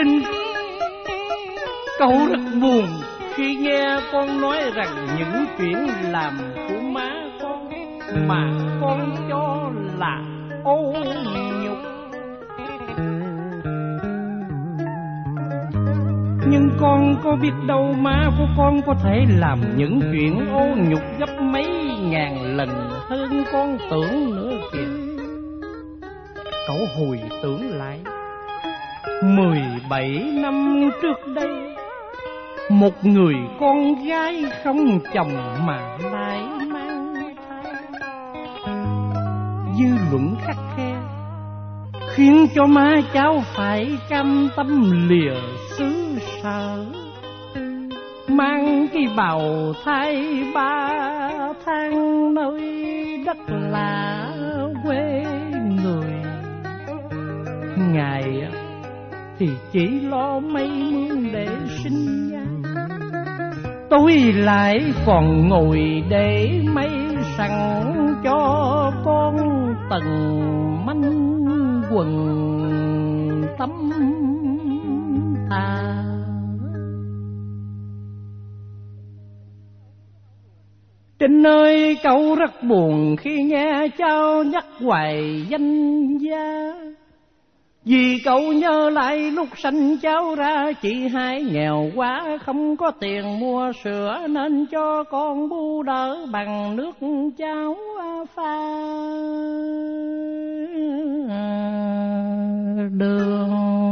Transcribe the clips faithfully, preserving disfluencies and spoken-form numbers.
Trinh, cậu rất buồn khi nghe con nói rằng những chuyện làm của má con mà con cho là ô nhục. Nhưng con có biết đâu má của con có thể làm những chuyện ô nhục gấp mấy ngàn lần hơn con tưởng nữa kìa. Cậu hồi tưởng lại, mười bảy năm trước đây, một người con gái không chồng mà lại mang thai. Dư luận khắt khe khiến cho má cháu phải cam tâm lìa xứ sở, mang cái bào thai ba tháng nơi đất lạ quê người. Ngài thì chỉ lo mấy mướn để sinh ra, tôi lại còn ngồi để mấy sẵn cho con từng manh quần tấm ta. Trinh ơi, cậu rất buồn khi nghe cháu nhắc hoài danh gia, vì cậu nhớ lại lúc sanh cháu ra, chị hai nghèo quá không có tiền mua sữa, nên cho con bu đỡ bằng nước cháo pha đường.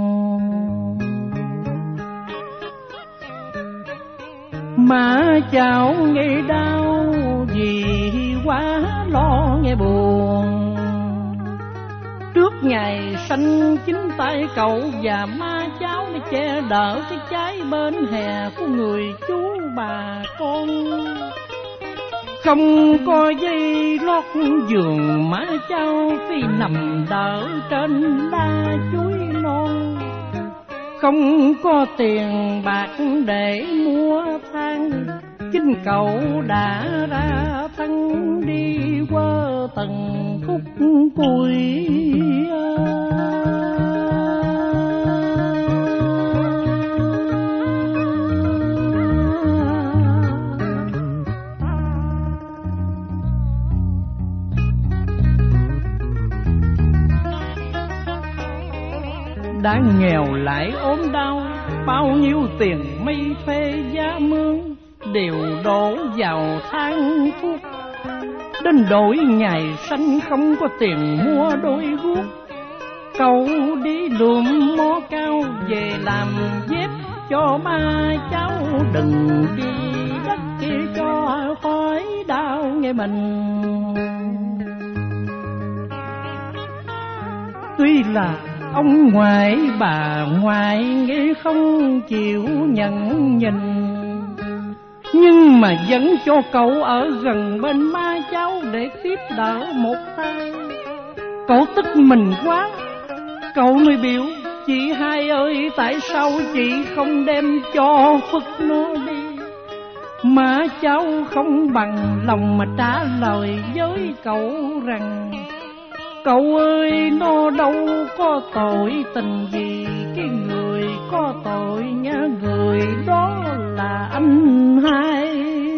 Má cháu nghe đau vì quá lo nghe buồn. Trước ngày sanh chính tay cậu và má cháu để che đỡ cái trái bên hè của người chú bà con. Không có dây lót giường, má cháu phi nằm đỡ trên đá chuối non. Không có tiền bạc để mua than, chính cậu đã ra thân đi qua từng khúc cùi. Đã nghèo lại ốm đau, bao nhiêu tiền mây phê giá mướn đều đổ vào than thuốc. Đến đổi ngày sanh không có tiền mua đôi guốc, cậu đi lượm mó cao về làm dép cho ba cháu, đừng đi đất kia cho khỏi đau nghe mình. Tuy là ông ngoại bà ngoại nghĩ không chịu nhận nhìn, nhưng mà vẫn cho cậu ở gần bên má cháu để tiếp đỡ một tay. Cậu tức mình quá, cậu mới biểu: chị hai ơi, tại sao chị không đem cho phức nó đi? Má cháu không bằng lòng mà trả lời với cậu rằng: cậu ơi, nó đâu có tội tình gì, cái người có tội nhá, người đó là anh hai.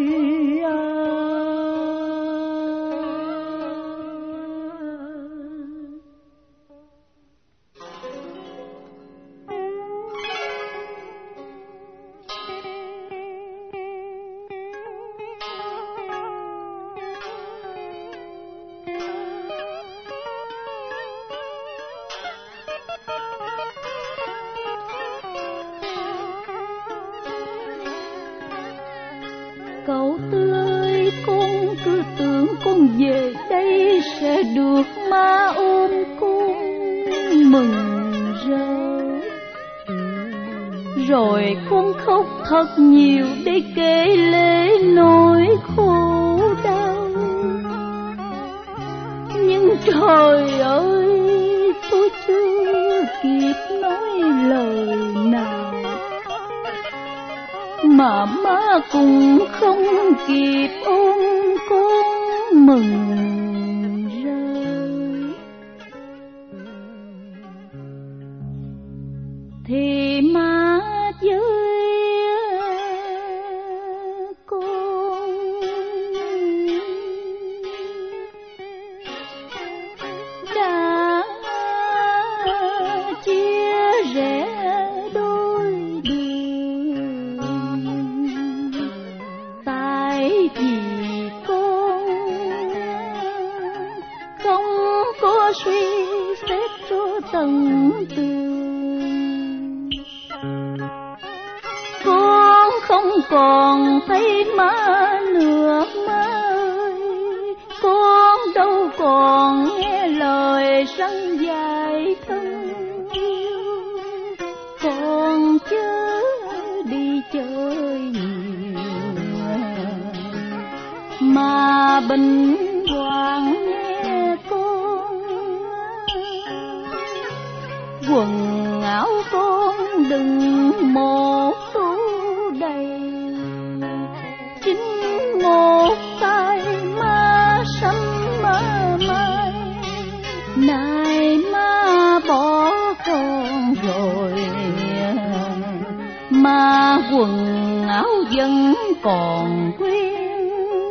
Cậu Tư ơi, con cứ tưởng con về đây sẽ được má ôm con mừng rỡ. Rồi con khóc thật nhiều để kể lể nỗi khổ đau. Nhưng trời ơi, tôi chưa kịp nói lời nào mà má cũng không kịp ôm con mừng rơi. Thì suy xét cho tận tường. Con không còn thấy má nữa má ơi, con đâu còn nghe lời răn dạy thân yêu. Con chớ đi chơi nhiều mà bình hoàng nghe con. Quần áo con đừng một tủ đầy, chính một tay má sắm má mai. Này má bỏ con rồi mà quần áo vẫn còn nguyên.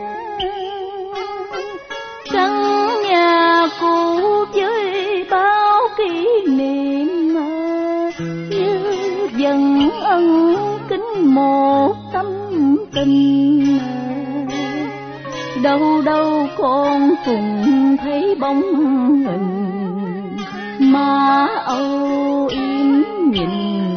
Căn nhà cũ với bao kỷ niệm như vẫn ân kính một tâm tình. Đâu đâu con cùng thấy bóng hình má âu yếm nhìn